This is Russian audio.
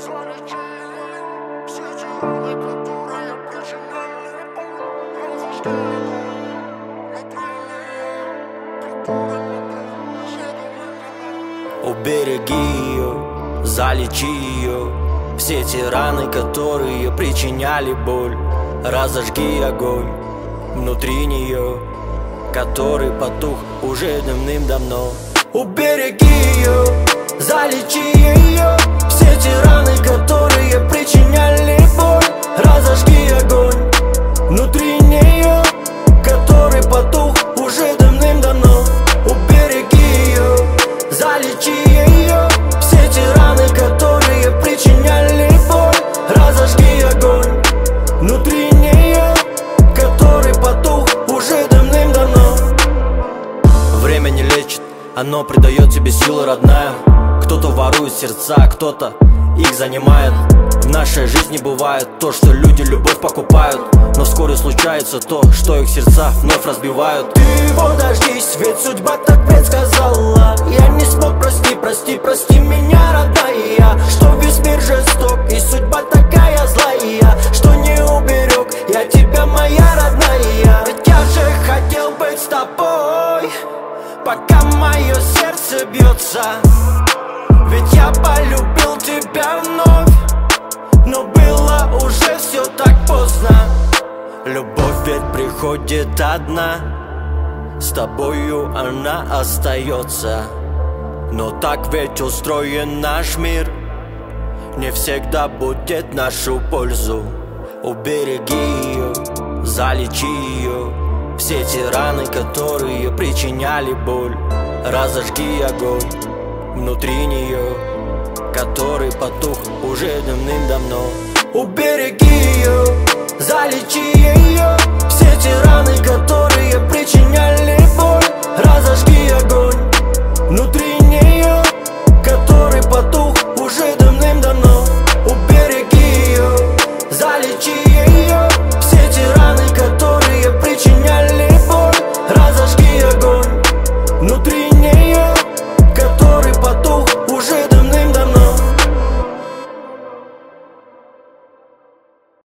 Залечи все эти раны, которые причиняли боль. Разожги Убереги ее, залечи ее, все те раны, которые причиняли боль. Разожги огонь внутри нее, который потух уже давным-давно. Убереги ее, залечи ее, все те раны, которые причиняли боль. Разожги огонь внутри нее, который потух уже давным-давно. Убереги ее, залечи ее, все те раны, которые причиняли боль. Разожги огонь внутри нее, который потух уже давным-давно. Время не лечит, оно придает тебе силы, родная. Кто-то ворует сердца, кто-то их занимает. В нашей жизни бывает то, что люди любовь покупают, но вскоре случается то, что их сердца вновь разбивают. Ты его дождись, ведь судьба так предсказала. Я не смог, прости меня, родная, что весь мир жесток и судьба такая злая, что не уберег я тебя, моя родная. Ведь я же хотел быть с тобой, пока мое сердце бьется. Ведь я полюбил тебя вновь, но было уже все так поздно. Любовь ведь приходит одна, с тобою она остается. Но так ведь устроен наш мир, не всегда будет в нашу пользу. Убереги ее, залечи ее, все те раны, которые причиняли боль. Разожги огонь внутри нее, который потух уже давным-давно. Убереги ее, залечи ее,